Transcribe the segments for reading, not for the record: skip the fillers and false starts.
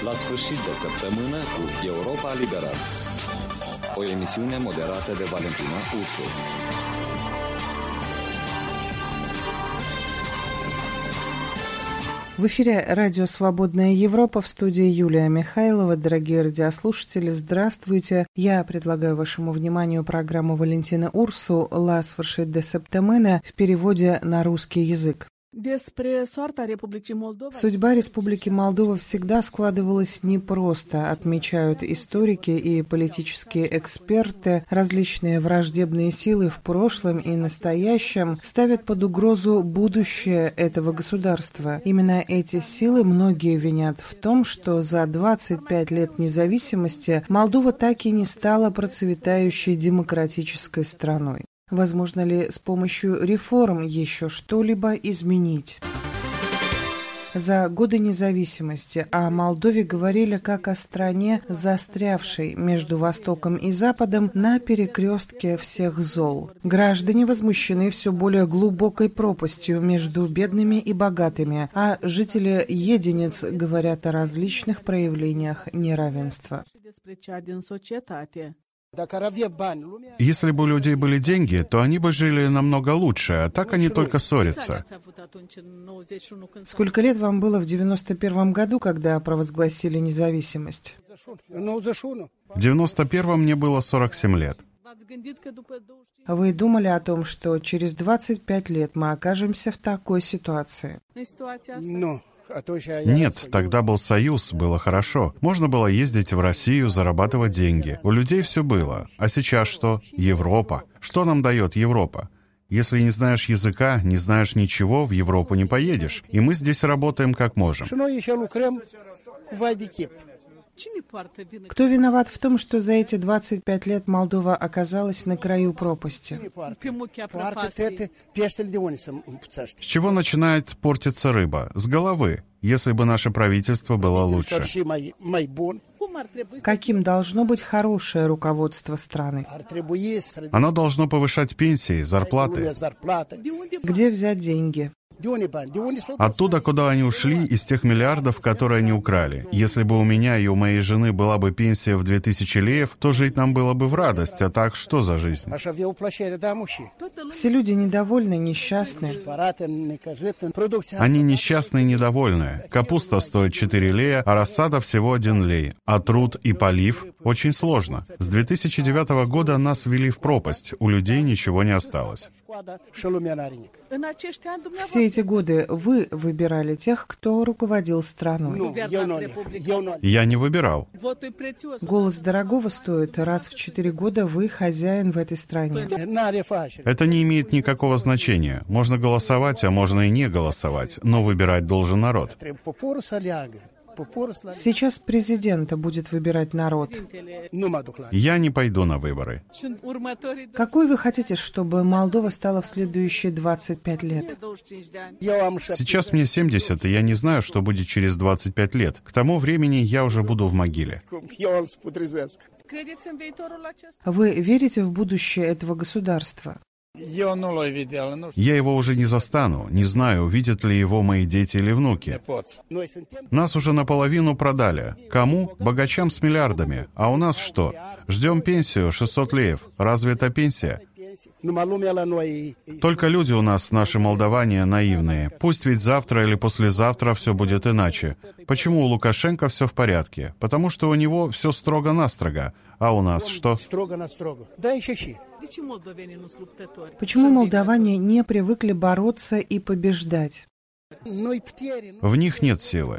La sfârșit de săptămână cu Europa Liberă. O emisiune moderată de Valentina Ursu. В эфире радио «Свободная Европа», в студии Юлия Михайлова. Дорогие радиослушатели, здравствуйте. Я предлагаю вашему вниманию программу Валентины Урсу «La sfârșit de săptămână» в переводе на русский язык. Судьба Республики Молдова всегда складывалась непросто, отмечают историки и политические эксперты. Различные враждебные силы в прошлом и настоящем ставят под угрозу будущее этого государства. Именно эти силы многие винят в том, что за 25 лет независимости Молдова так и не стала процветающей демократической страной. Возможно ли с помощью реформ еще что-либо изменить? За годы независимости о Молдове говорили как о стране, застрявшей между Востоком и Западом на перекрестке всех зол. Граждане возмущены все более глубокой пропастью между бедными и богатыми, а жители Единиц говорят о различных проявлениях неравенства. Если бы у людей были деньги, то они бы жили намного лучше, а так они только ссорятся. Сколько лет вам было в 91 году, когда провозгласили независимость? В 91-м мне было 47 лет. Вы думали о том, что через 25 лет мы окажемся в такой ситуации? Нет, тогда был Союз, было хорошо. Можно было ездить в Россию, зарабатывать деньги. У людей все было. А сейчас что? Европа. Что нам дает Европа? Если не знаешь языка, не знаешь ничего, в Европу не поедешь. И мы здесь работаем как можем. Кто виноват в том, что за эти 25 лет Молдова оказалась на краю пропасти? С чего начинает портиться рыба? С головы. Если бы наше правительство было лучше. Каким должно быть хорошее руководство страны? Оно должно повышать пенсии, зарплаты. Где взять деньги? Оттуда, куда они ушли, из тех миллиардов, которые они украли. Если бы у меня и у моей жены была бы пенсия в 2000 леев, то жить нам было бы в радость, а так что за жизнь? Все люди недовольны, несчастны. Они несчастны и недовольны. Капуста стоит 4 лея, а рассада всего 1 лей. А труд и полив очень сложно. С 2009 года нас ввели в пропасть, у людей ничего не осталось. Все эти годы вы выбирали тех, кто руководил страной. Я не выбирал. Голос дорогого стоит. Раз в 4 года вы хозяин в этой стране. Это не имеет никакого значения. Можно голосовать, а можно и не голосовать. Но выбирать должен народ. Сейчас президента будет выбирать народ. Я не пойду на выборы. Какой вы хотите, чтобы Молдова стала в следующие 25 лет? Сейчас мне 70, и я не знаю, что будет через 25 лет. К тому времени я уже буду в могиле. Вы верите в будущее этого государства? Я его уже не застану, не знаю, увидят ли его мои дети или внуки. Нас уже наполовину продали. Кому? Богачам с миллиардами. А у нас что? Ждем пенсию 600 леев. Разве это пенсия? Только люди у нас, наши молдаване, наивные. Пусть ведь завтра или послезавтра все будет иначе. Почему у Лукашенко все в порядке? Потому что у него все строго-настрого. А у нас что? Почему молдаване не привыкли бороться и побеждать? В них нет силы.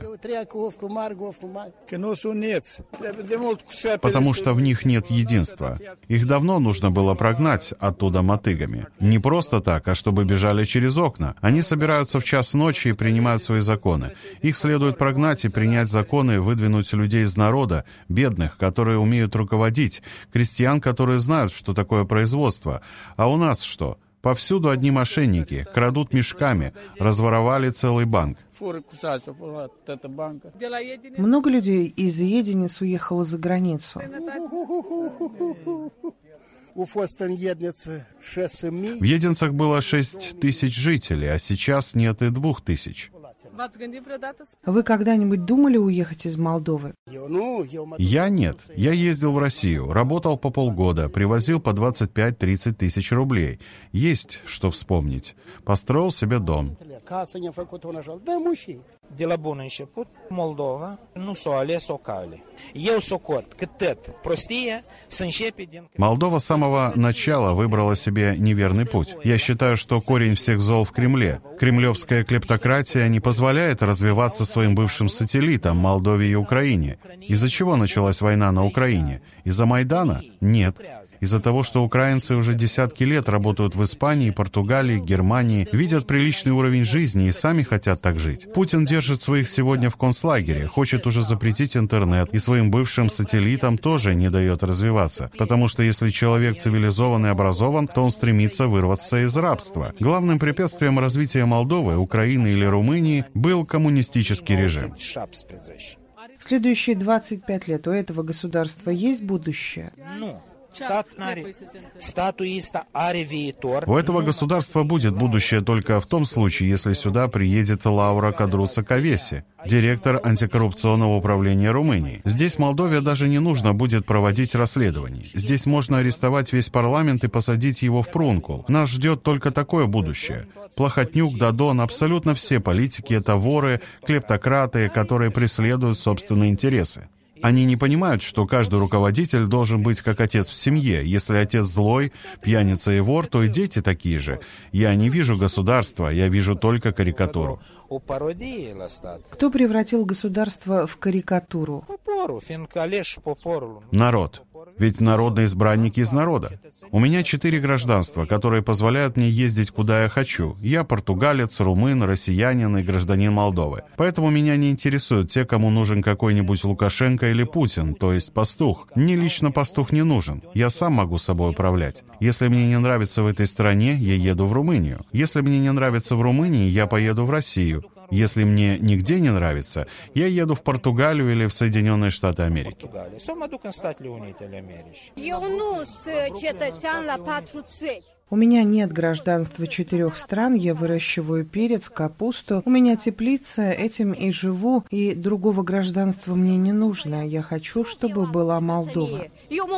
Потому что в них нет единства. Их давно нужно было прогнать оттуда мотыгами. Не просто так, а чтобы бежали через окна. Они собираются в час ночи и принимают свои законы. Их следует прогнать и принять законы, выдвинуть людей из народа, бедных, которые умеют руководить, крестьян, которые знают, что такое производство. А у нас что? Повсюду одни мошенники, крадут мешками, разворовали целый банк. Много людей из Единиц уехало за границу. В Единцах было 6 тысяч жителей, а сейчас нет и 2 тысяч. Вы когда-нибудь думали уехать из Молдовы? Я нет. Я ездил в Россию, работал по полгода, привозил по 25-30 тысяч рублей. Есть что вспомнить. Построил себе дом. De la bun început, Moldova nu s-a ales o cale. Eu socot că tot prostie să începe din... Молдова с самого начала выбрала себе неверный путь. Я считаю, что корень всех зол в Кремле. Кремлевская клептократия не позволяет развиваться своим бывшим сателлитам Молдове и Украине. Из-за чего началась война на Украине? Из-за Майдана? Нет. Из-за того, что украинцы уже десятки лет работают в Испании, Португалии, Германии, видят приличный уровень жизни и сами хотят так жить. Путин держит своих сегодня в концлагере, хочет уже запретить интернет, и своим бывшим сателлитам тоже не дает развиваться. Потому что если человек цивилизован и образован, то он стремится вырваться из рабства. Главным препятствием развития Молдовы, Украины или Румынии был коммунистический режим. В следующие 25 лет у этого государства есть будущее? У этого государства будет будущее только в том случае, если сюда приедет Лаура Кадруца-Кавеси, директор антикоррупционного управления Румынии. Здесь Молдове даже не нужно будет проводить расследований. Здесь можно арестовать весь парламент и посадить его в Прункул. Нас ждет только такое будущее. Плохотнюк, Дадон, абсолютно все политики — это воры, клептократы, которые преследуют собственные интересы. Они не понимают, что каждый руководитель должен быть как отец в семье. Если отец злой, пьяница и вор, то и дети такие же. Я не вижу государства, я вижу только карикатуру. Кто превратил государство в карикатуру? Народ. Ведь народные избранники из народа. У меня 4 гражданства, которые позволяют мне ездить куда я хочу. Я португалец, румын, россиянин и гражданин Молдовы. Поэтому меня не интересуют те, кому нужен какой-нибудь Лукашенко или Путин, то есть пастух. Мне лично пастух не нужен. Я сам могу собой управлять. Если мне не нравится в этой стране, я еду в Румынию. Если мне не нравится в Румынии, я поеду в Россию. Если мне нигде не нравится, я еду в Португалию или в Соединенные Штаты Америки. У меня нет гражданства 4 стран, я выращиваю перец, капусту, у меня теплица, этим и живу, и другого гражданства мне не нужно. Я хочу, чтобы была Молдова.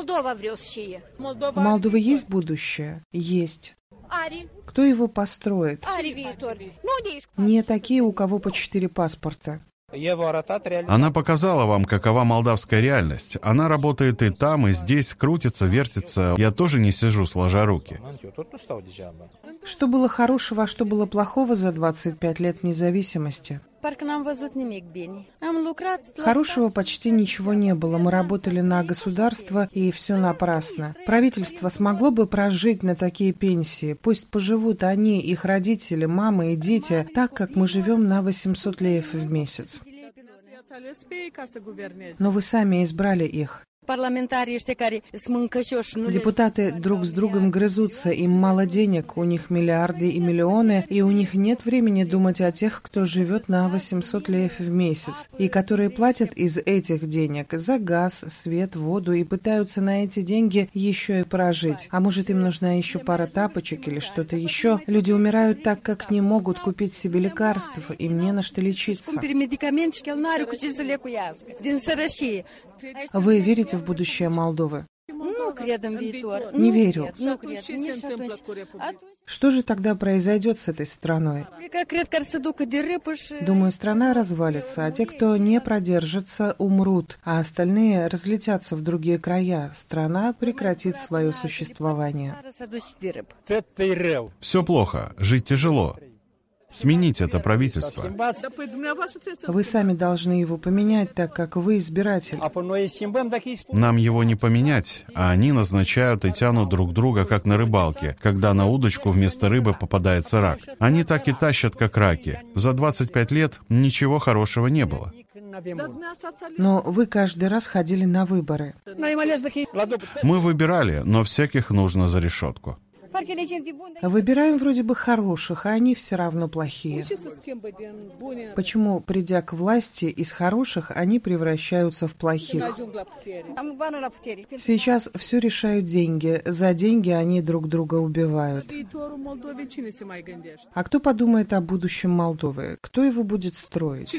У Молдовы есть будущее? Есть. Кто его построит? Не такие, у кого по 4 паспорта. Она показала вам, какова молдавская реальность. Она работает и там, и здесь, крутится, вертится. Я тоже не сижу сложа руки. Что было хорошего, а что было плохого за 25 лет независимости? Хорошего почти ничего не было. Мы работали на государство, и все напрасно. Правительство смогло бы прожить на такие пенсии. Пусть поживут они, их родители, мамы и дети, так, как мы живем на 800 леев в месяц. Но вы сами избрали их. Депутаты друг с другом грызутся, им мало денег, у них миллиарды и миллионы, и у них нет времени думать о тех, кто живет на 800 леев в месяц, и которые платят из этих денег за газ, свет, воду, и пытаются на эти деньги еще и прожить. А может, им нужна еще пара тапочек или что-то еще? Люди умирают так, как не могут купить себе лекарств, им не на что лечиться. Вы верите в будущее Молдовы? Не верю. Что же тогда произойдет с этой страной? Думаю, страна развалится, а те, кто не продержится, умрут, а остальные разлетятся в другие края. Страна прекратит свое существование. Все плохо, жить тяжело. Сменить это правительство. Вы сами должны его поменять, так как вы избиратель. Нам его не поменять, а они назначают и тянут друг друга, как на рыбалке, когда на удочку вместо рыбы попадается рак. Они так и тащат, как раки. За 25 лет ничего хорошего не было. Но вы каждый раз ходили на выборы. Мы выбирали, но всяких нужно за решетку. Выбираем вроде бы хороших, а они все равно плохие. Почему, придя к власти, из хороших они превращаются в плохих? Сейчас все решают деньги. За деньги они друг друга убивают. А кто подумает о будущем Молдовы? Кто его будет строить?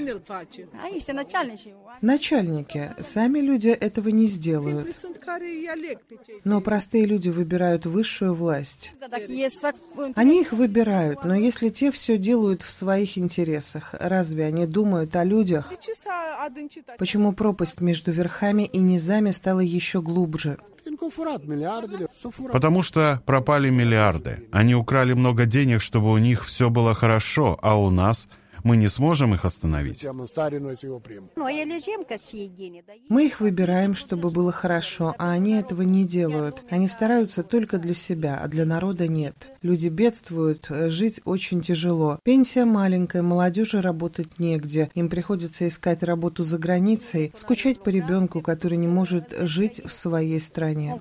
Начальники. Сами люди этого не сделают. Но простые люди выбирают высшую власть. Они их выбирают, но если те все делают в своих интересах, разве они думают о людях? Почему пропасть между верхами и низами стала еще глубже? Потому что пропали миллиарды. Они украли много денег, чтобы у них все было хорошо, а у нас... Мы не сможем их остановить. Мы их выбираем, чтобы было хорошо, а они этого не делают. Они стараются только для себя, а для народа нет. Люди бедствуют, жить очень тяжело. Пенсия маленькая, молодежи работать негде. Им приходится искать работу за границей, скучать по ребенку, который не может жить в своей стране.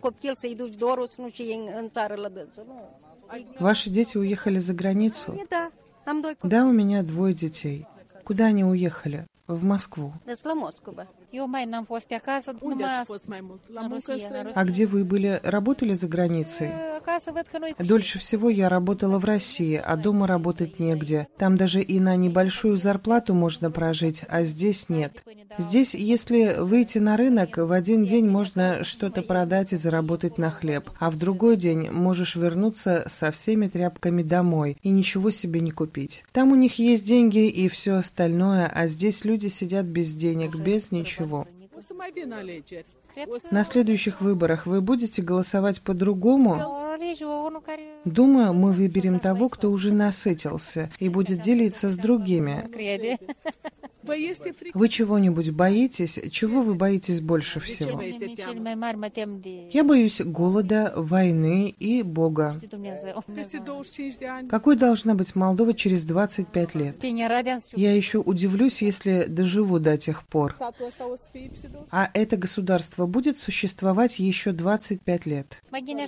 Ваши дети уехали за границу? Да, у меня 2 детей. Куда они уехали? В Москву. А где вы были? Работали за границей? Дольше всего я работала в России, а дома работать негде. Там даже и на небольшую зарплату можно прожить, а здесь нет. Здесь, если выйти на рынок, в один день можно что-то продать и заработать на хлеб, а в другой день можешь вернуться со всеми тряпками домой и ничего себе не купить. Там у них есть деньги и все остальное, а здесь люди сидят без денег, без ничего. На следующих выборах вы будете голосовать по-другому? Думаю, мы выберем того, кто уже насытился и будет делиться с другими. Вы чего-нибудь боитесь? Чего вы боитесь больше всего? Я боюсь голода, войны и Бога. Какой должна быть Молдова через 25 лет? Я еще удивлюсь, если доживу до тех пор. А это государство будет существовать еще 25 лет.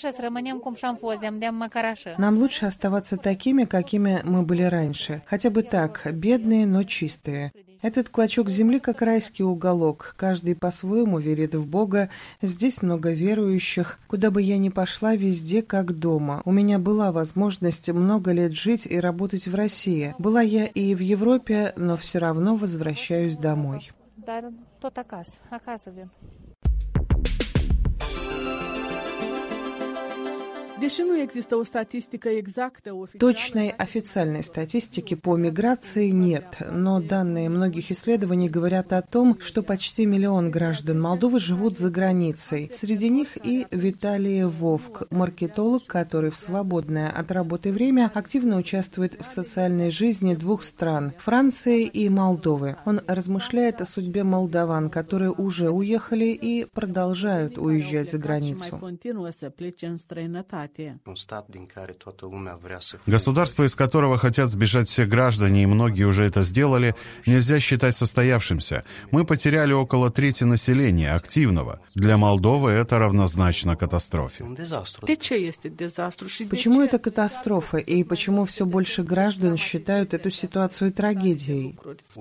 Нам лучше оставаться такими, какими мы были раньше. Хотя бы так, бедные, но чистые. Этот клочок земли как райский уголок. Каждый по-своему верит в Бога. Здесь много верующих. Куда бы я ни пошла, везде как дома. У меня была возможность много лет жить и работать в России. Была я и в Европе, но все равно возвращаюсь домой. Точной официальной статистики по миграции нет, но данные многих исследований говорят о том, что почти 1 миллион граждан Молдовы живут за границей. Среди них и Виталий Вовк, маркетолог, который в свободное от работы время активно участвует в социальной жизни 2 стран – Франции и Молдовы. Он размышляет о судьбе молдаван, которые уже уехали и продолжают уезжать за границу. Государство, из которого хотят сбежать все граждане, и многие уже это сделали, нельзя считать состоявшимся. Мы потеряли около трети населения, активного. Для Молдовы это равнозначно катастрофе. Почему это катастрофа, и почему все больше граждан считают эту ситуацию трагедией?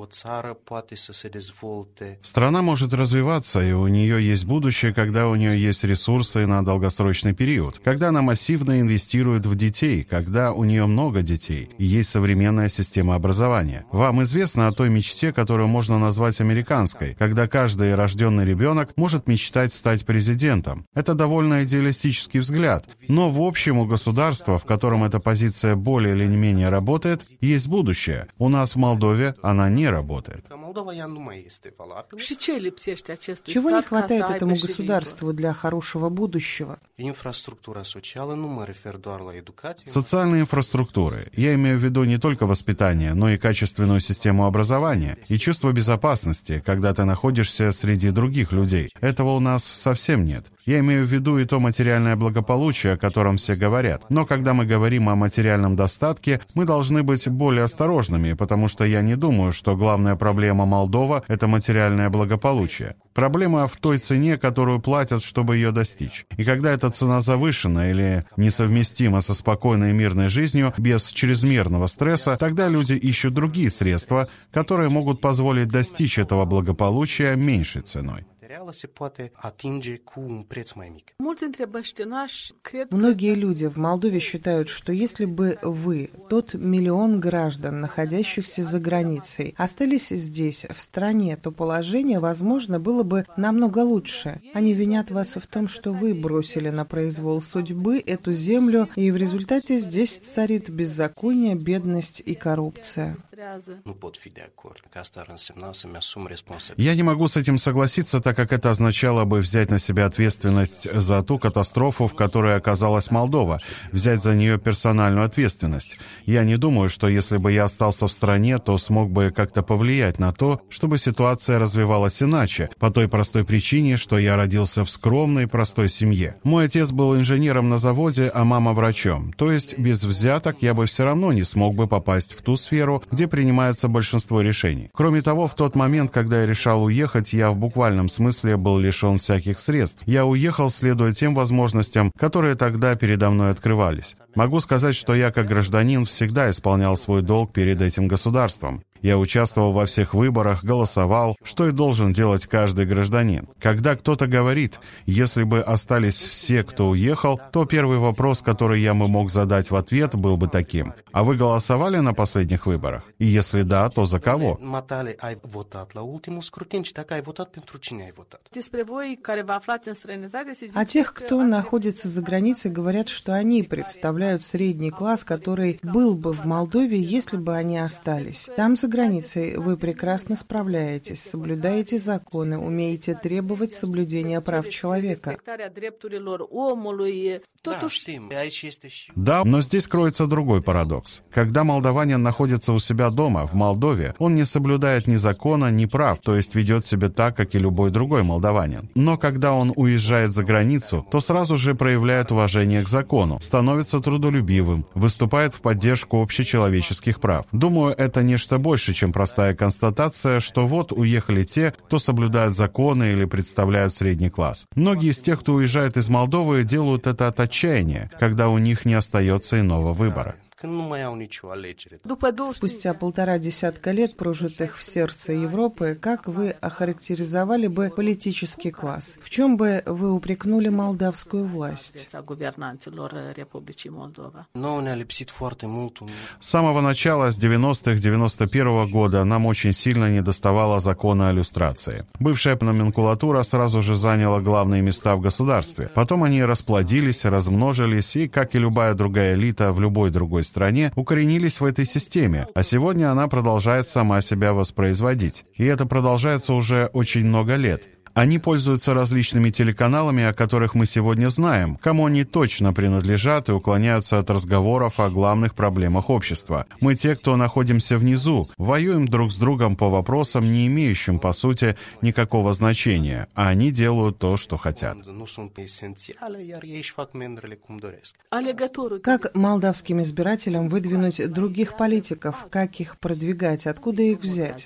Страна может развиваться, и у нее есть будущее, когда у нее есть ресурсы на долгосрочный период, когда она массивно инвестирует в детей, когда у нее много детей, и есть современная система образования. Вам известно о той мечте, которую можно назвать американской, когда каждый рожденный ребенок может мечтать стать президентом. Это довольно идеалистический взгляд, но в общем у государства, в котором эта позиция более или не менее работает, есть будущее. У нас в Молдове она не работает. Чего не хватает этому государству для хорошего будущего? Социальной инфраструктуры. Я имею в виду не только воспитание, но и качественную систему образования и чувство безопасности, когда ты находишься среди других людей. Этого у нас совсем нет. Я имею в виду и то материальное благополучие, о котором все говорят. Но когда мы говорим о материальном достатке, мы должны быть более осторожными, потому что я не думаю, что главная проблема Молдова – это материальное благополучие. Проблема в той цене, которую платят, чтобы ее достичь. И когда эта цена завышена или несовместима со спокойной и мирной жизнью, без чрезмерного стресса, тогда люди ищут другие средства, которые могут позволить достичь этого благополучия меньшей ценой. Многие люди в Молдове считают, что если бы вы, тот миллион граждан, находящихся за границей, остались здесь, в стране, то положение, возможно, было бы намного лучше. Они винят вас в том, что вы бросили на произвол судьбы эту землю, и в результате здесь царит беззаконие, бедность и коррупция. Я не могу с этим согласиться, так как это означало бы взять на себя ответственность за ту катастрофу, в которой оказалась Молдова, взять за нее персональную ответственность. Я не думаю, что если бы я остался в стране, то смог бы как-то повлиять на то, чтобы ситуация развивалась иначе, по той простой причине, что я родился в скромной, простой семье. Мой отец был инженером на заводе, а мама врачом. То есть без взяток я бы все равно не смог бы попасть в ту сферу, где принимается большинство решений. Кроме того, в тот момент, когда я решал уехать, я в буквальном смысле был лишен всяких средств. Я уехал, следуя тем возможностям, которые тогда передо мной открывались. Могу сказать, что я, как гражданин, всегда исполнял свой долг перед этим государством. Я участвовал во всех выборах, голосовал, что и должен делать каждый гражданин. Когда кто-то говорит, если бы остались все, кто уехал, то первый вопрос, который я бы мог задать в ответ, был бы таким: а вы голосовали на последних выборах? И если да, то за кого? А тех, кто находится за границей, говорят, что они представляют средний класс, который был бы в Молдове, если бы они остались. Там за границей вы прекрасно справляетесь, соблюдаете законы, умеете требовать соблюдения прав человека. Да, но здесь кроется другой парадокс. Когда молдаванин находится у себя дома, в Молдове, он не соблюдает ни закона, ни прав, то есть ведет себя так, как и любой другой молдаванин. Но когда он уезжает за границу, то сразу же проявляет уважение к закону, становится трудолюбивым, выступает в поддержку общечеловеческих прав. Думаю, это нечто больше, чем простая констатация, что вот уехали те, кто соблюдает законы или представляют средний класс. Многие из тех, кто уезжает из Молдовы, делают это от отчаяния, когда у них не остается иного выбора. Спустя 1,5 десятка лет, прожитых в сердце Европы, как вы охарактеризовали бы политический класс? В чем бы вы упрекнули молдавскую власть? С самого начала, с 90-х, 91-го года, нам очень сильно недоставало закона о люстрации. Бывшая номенклатура сразу же заняла главные места в государстве. Потом они расплодились, размножились и, как и любая другая элита в любой другой стране, укоренились в этой системе, а сегодня она продолжает сама себя воспроизводить. И это продолжается уже очень много лет. Они пользуются различными телеканалами, о которых мы сегодня знаем, кому они точно принадлежат и уклоняются от разговоров о главных проблемах общества. Мы те, кто находимся внизу, воюем друг с другом по вопросам, не имеющим, по сути, никакого значения, а они делают то, что хотят. Как молдавским избирателям выдвинуть других политиков? Как их продвигать? Откуда их взять?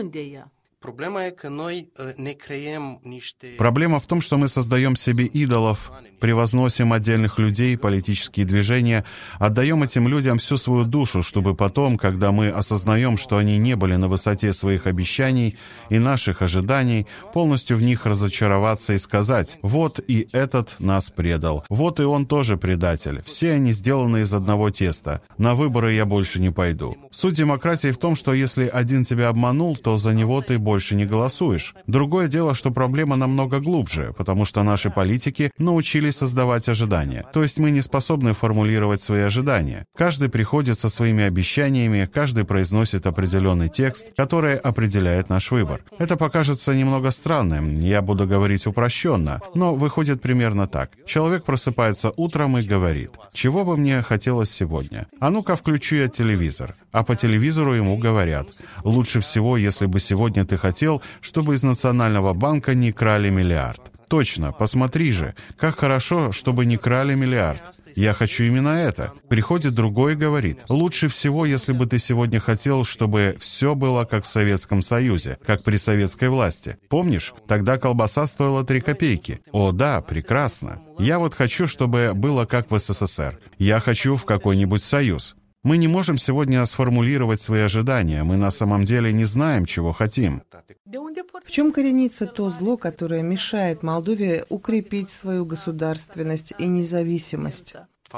Проблема в том, что мы создаем себе идолов, превозносим отдельных людей, политические движения, отдаем этим людям всю свою душу, чтобы потом, когда мы осознаем, что они не были на высоте своих обещаний и наших ожиданий, полностью в них разочароваться и сказать: вот и этот нас предал, вот и он тоже предатель, все они сделаны из одного теста, на выборы я больше не пойду. Суть демократии в том, что если один тебя обманул, то за него ты больше не голосуешь. Другое дело, что проблема намного глубже, потому что наши политики научились создавать ожидания. То есть мы не способны формулировать свои ожидания. Каждый приходит со своими обещаниями, каждый произносит определенный текст, который определяет наш выбор. Это покажется немного странным, я буду говорить упрощенно, но выходит примерно так. Человек просыпается утром и говорит: чего бы мне хотелось сегодня? А ну-ка включу я телевизор. А по телевизору ему говорят: лучше всего, если бы сегодня ты хотел, чтобы из Национального банка не крали миллиард. точно, посмотри же, как хорошо, чтобы не крали миллиард. Я хочу именно это. Приходит другой и говорит: лучше всего, если бы ты сегодня хотел, чтобы все было как в Советском Союзе, как при советской власти. Помнишь? Тогда колбаса стоила 3 копейки. О да, прекрасно. Я вот хочу, чтобы было как в СССР. Я хочу в какой-нибудь союз. Мы не можем сегодня сформулировать свои ожидания. Мы на самом деле не знаем, чего хотим. В чем коренится то зло, которое мешает Молдове укрепить свою государственность и независимость?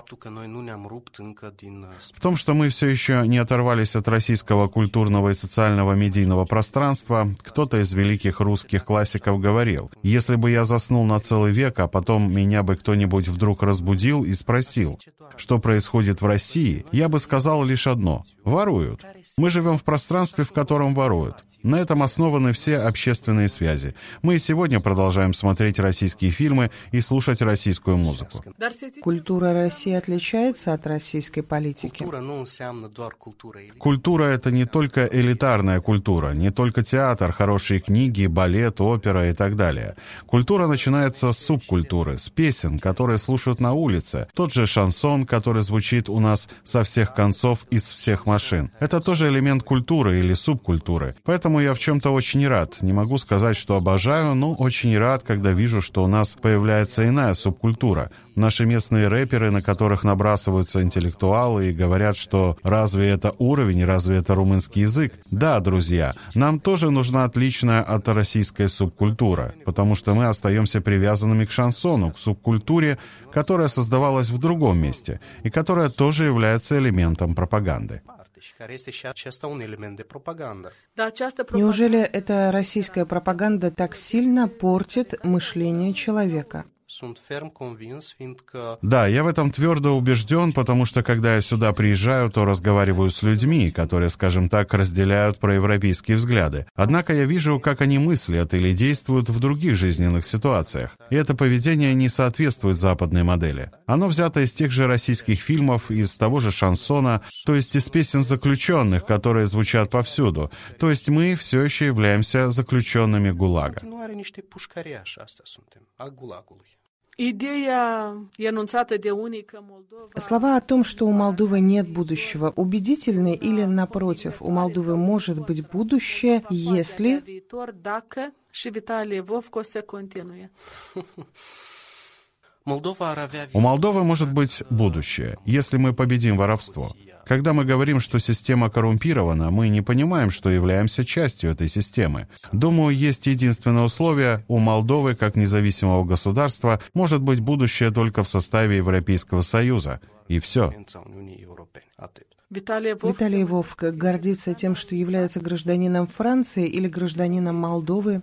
В том, что мы все еще не оторвались от российского культурного и социального медийного пространства. Кто-то из великих русских классиков говорил: если бы я заснул на целый век, а потом меня бы кто-нибудь вдруг разбудил и спросил, что происходит в России, я бы сказал лишь одно: воруют. Мы живем в пространстве, в котором воруют. На этом основаны все общественные связи. Мы и сегодня продолжаем смотреть российские фильмы и слушать российскую музыку. Культура России отличается от российской политики? Культура — это не только элитарная культура, не только театр, хорошие книги, балет, опера и так далее. Культура начинается с субкультуры, с песен, которые слушают на улице. Тот же шансон, который звучит у нас со всех концов из всех машин. Это тоже элемент культуры или субкультуры. Поэтому я в чем-то очень рад. Не могу сказать, что обожаю, но очень рад, когда вижу, что у нас появляется иная субкультура. Наши местные рэперы, на которых набрасываются интеллектуалы и говорят, что разве это уровень, разве это румынский язык? Да, друзья, нам тоже нужна отличная от российской субкультура, потому что мы остаемся привязанными к шансону, к субкультуре, которая создавалась в другом месте и которая тоже является элементом пропаганды. Неужели эта российская пропаганда так сильно портит мышление человека? Да, я в этом твердо убежден, потому что, когда я сюда приезжаю, то разговариваю с людьми, которые, скажем так, разделяют проевропейские взгляды. Однако я вижу, как они мыслят или действуют в других жизненных ситуациях. И это поведение не соответствует западной модели. Оно взято из тех же российских фильмов, из того же шансона, то есть из песен заключенных, которые звучат повсюду. То есть мы все еще являемся заключенными ГУЛАГа. Слова о том, что у Молдовы нет будущего, убедительны или, напротив, у Молдовы может быть будущее, если... У Молдовы может быть будущее, если мы победим воровство. Когда мы говорим, что система коррумпирована, мы не понимаем, что являемся частью этой системы. Думаю, есть единственное условие: у Молдовы, как независимого государства, может быть будущее только в составе Европейского Союза. И все. Виталий Вовк гордится тем, что является гражданином Франции или гражданином Молдовы?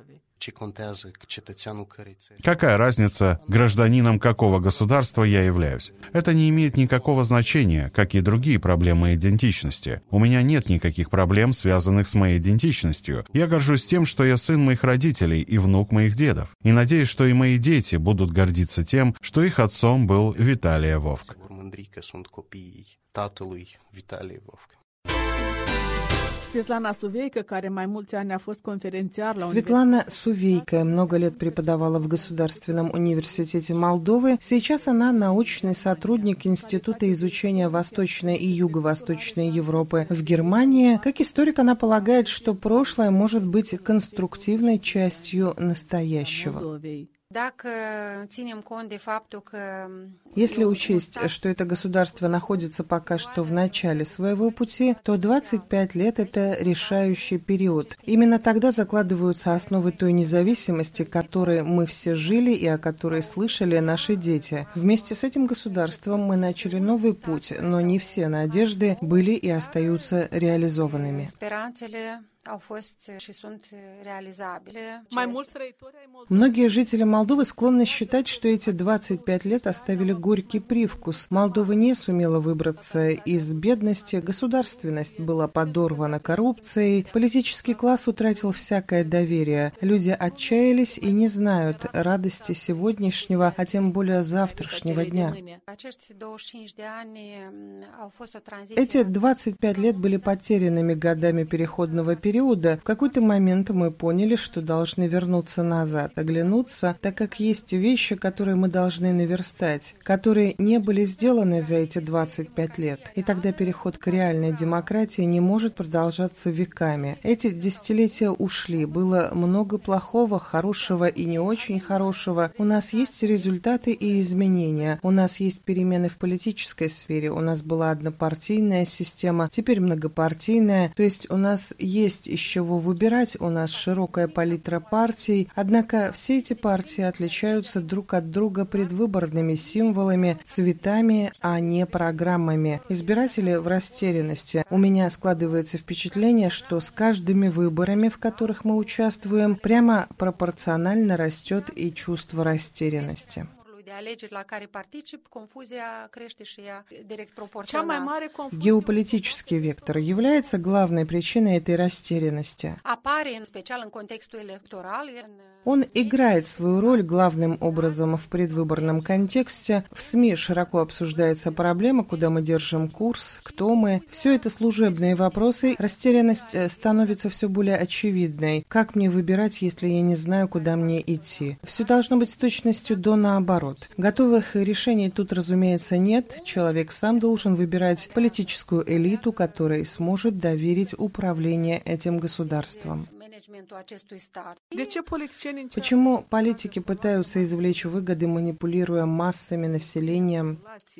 Какая разница, гражданином какого государства я являюсь? Это не имеет никакого значения, как и другие проблемы идентичности. У меня нет никаких проблем, связанных с моей идентичностью. Я горжусь тем, что я сын моих родителей и внук моих дедов. И надеюсь, что и мои дети будут гордиться тем, что их отцом был Виталий Вовк. Светлана Сувейко много лет преподавала в Государственном университете Молдовы. Сейчас она научный сотрудник Института изучения Восточной и Юго-Восточной Европы в Германии. Как историк, она полагает, что прошлое может быть конструктивной частью настоящего. Если учесть, что это государство находится пока что в начале своего пути, то 25 лет – это решающий период. Именно тогда закладываются основы той независимости, которой мы все жили и о которой слышали наши дети. Вместе с этим государством мы начали новый путь, но не все надежды были и остаются реализованными. Многие жители Молдовы склонны считать, что эти 25 лет оставили горький привкус. Молдова не сумела выбраться из бедности, государственность была подорвана коррупцией, политический класс утратил всякое доверие. Люди отчаялись и не знают радости сегодняшнего, а тем более завтрашнего дня. Эти 25 лет были потерянными годами переходного периода, периода, в какой-то момент мы поняли, что должны вернуться назад, оглянуться, так как есть вещи, которые мы должны наверстать, которые не были сделаны за эти 25 лет. И тогда переход к реальной демократии не может продолжаться веками. Эти десятилетия ушли, было много плохого, хорошего и не очень хорошего. У нас есть результаты и изменения, у нас есть перемены в политической сфере, у нас была однопартийная система, теперь многопартийная, то есть у нас есть из чего выбирать, у нас широкая палитра партий, однако все эти партии отличаются друг от друга предвыборными символами, цветами, а не программами. Избиратели в растерянности. У меня складывается впечатление, что с каждыми выборами, в которых мы участвуем, прямо пропорционально растет и чувство растерянности. Геополитический вектор является главной причиной этой растерянности. Он играет свою роль главным образом в предвыборном контексте. В СМИ широко обсуждается проблема, куда мы держим курс, кто мы. Все это служебные вопросы. Растерянность становится все более очевидной. Как мне выбирать, если я не знаю, куда мне идти? Все должно быть с точностью до наоборот. Готовых решений тут, разумеется, нет. Человек сам должен выбирать политическую элиту, которой сможет доверить управление этим государством. Почему политики пытаются извлечь выгоды, манипулируя массами, населением?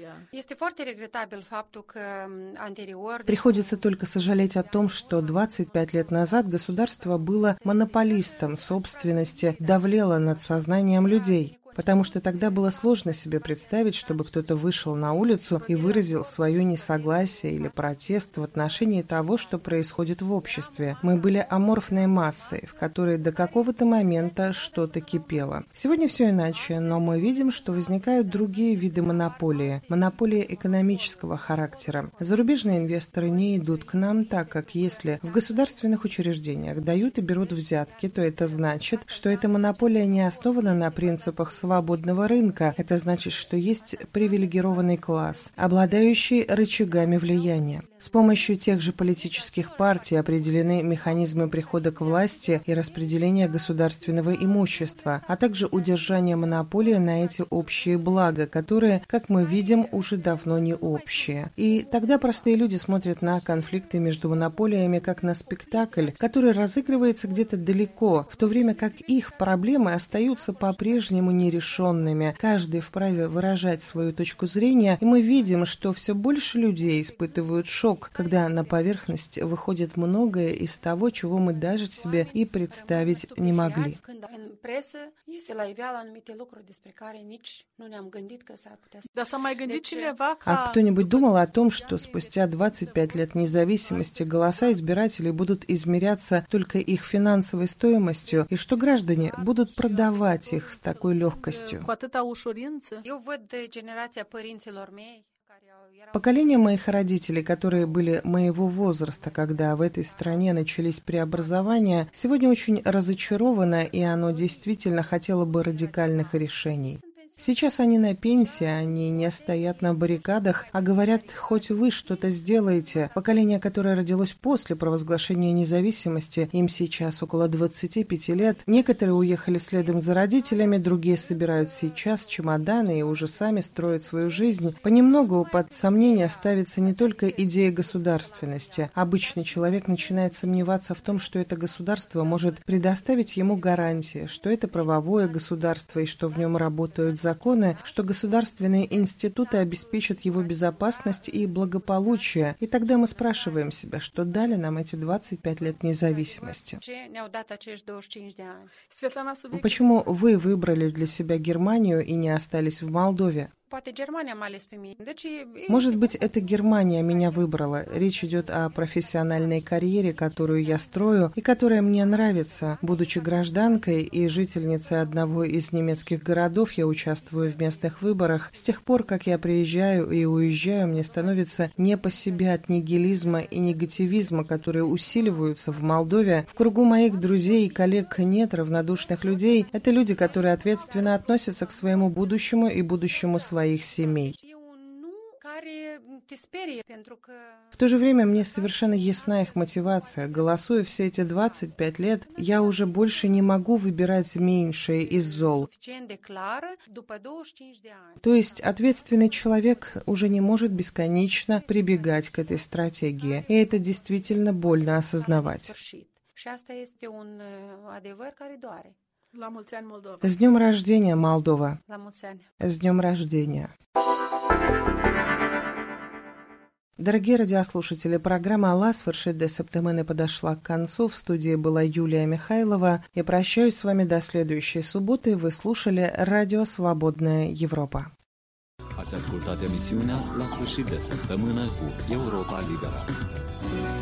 Приходится только сожалеть о том, что 25 лет назад государство было монополистом собственности, давлело над сознанием людей. Потому что тогда было сложно себе представить, чтобы кто-то вышел на улицу и выразил свое несогласие или протест в отношении того, что происходит в обществе. Мы были аморфной массой, в которой до какого-то момента что-то кипело. Сегодня все иначе, но мы видим, что возникают другие виды монополии. Монополия экономического характера. Зарубежные инвесторы не идут к нам, так как если в государственных учреждениях дают и берут взятки, то это значит, что эта монополия не основана на принципах свободного рынка. Это значит, что есть привилегированный класс, обладающий рычагами влияния. С помощью тех же политических партий определены механизмы прихода к власти и распределения государственного имущества, а также удержания монополии на эти общие блага, которые, как мы видим, уже давно не общие. И тогда простые люди смотрят на конфликты между монополиями как на спектакль, который разыгрывается где-то далеко, в то время как их проблемы остаются по-прежнему нерешенными. Каждый вправе выражать свою точку зрения, и мы видим, что все больше людей испытывают шок, когда на поверхность выходит многое из того, чего мы даже себе и представить не могли. А кто-нибудь думал о том, что спустя 25 лет независимости голоса избирателей будут измеряться только их финансовой стоимостью, и что граждане будут продавать их с такой легкостью? Поколение моих родителей, которые были моего возраста, когда в этой стране начались преобразования, сегодня очень разочаровано, и оно действительно хотело бы радикальных решений. Сейчас они на пенсии, они не стоят на баррикадах, а говорят, хоть вы что-то сделаете. Поколение, которое родилось после провозглашения независимости, им сейчас около 25 лет. Некоторые уехали следом за родителями, другие собирают сейчас чемоданы и уже сами строят свою жизнь. Понемногу под сомнение ставится не только идея государственности. Обычный человек начинает сомневаться в том, что это государство может предоставить ему гарантии, что это правовое государство и что в нем работают законы, что государственные институты обеспечат его безопасность и благополучие. И тогда мы спрашиваем себя, что дали нам эти 25 лет независимости. Почему вы выбрали для себя Германию и не остались в Молдове? Может быть, это Германия меня выбрала. Речь идет о профессиональной карьере, которую я строю и которая мне нравится. Будучи гражданкой и жительницей одного из немецких городов, я участвую в местных выборах. С тех пор, как я приезжаю и уезжаю, мне становится не по себе от нигилизма и негативизма, которые усиливаются в Молдове. В кругу моих друзей и коллег нет равнодушных людей. Это люди, которые ответственно относятся к своему будущему и будущему своих семей. В то же время мне совершенно ясна их мотивация. Голосуя все эти 25 лет, я уже больше не могу выбирать меньшее из зол. То есть ответственный человек уже не может бесконечно прибегать к этой стратегии. И это действительно больно осознавать. С днем рождения, Молдова! С днем рождения! Дорогие радиослушатели, программа «Алла свершит де септемени» подошла к концу. В студии была Юлия Михайлова. Я прощаюсь с вами до следующей субботы. Вы слушали Радио Свободная Европа. Ați ascultat emisiunea La sfârșit de săptămână cu Europa Liberă.